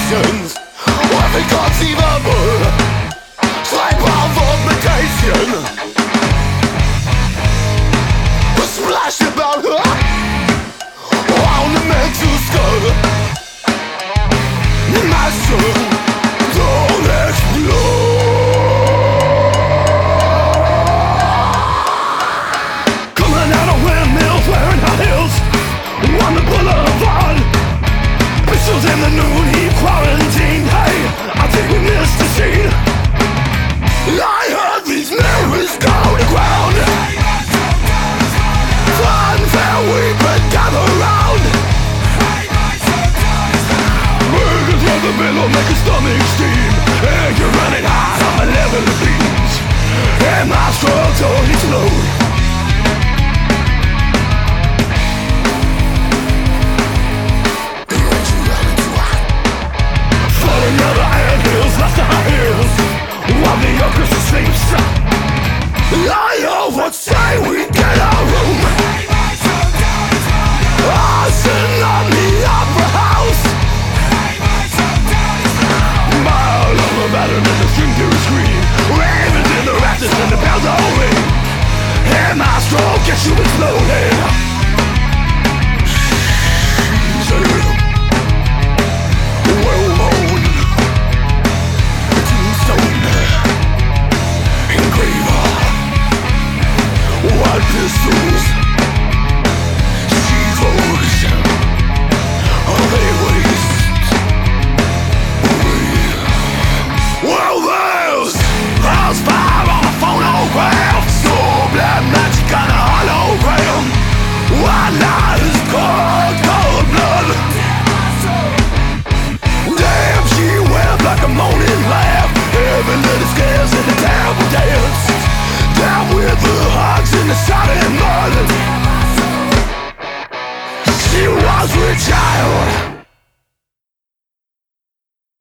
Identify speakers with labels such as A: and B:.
A: nations. Every conceivable type of obligation. A splash about her on the mental skull. My soul don't explode. Coming out of windmills wearing high heels on the boulevard. Pistols in the noon heat quarantine. Hey, I think we missed the scene. I heard these mirrors go to ground. Unfair we could gather round. Burgers from the middle make your stomach steam. And you're running hot on my level of beams. And my struggle explode. Another anthills left to our heels while the orchestra sleeps. I oversay we get our room. Arson on the opera house. Mild on the batter and the string to scream. Ravens in the rafters and the bells all ring. And my stroke gets you exploding. Pistols, Chivos, they waste away. Well, there's fire on a phonograph. Soul blood magic on a hologram. White light is cold blood. Damn, she wept like a moaning laugh. Every little scares in the terrible dance. Down with the hogs in the solid mud. She was with child.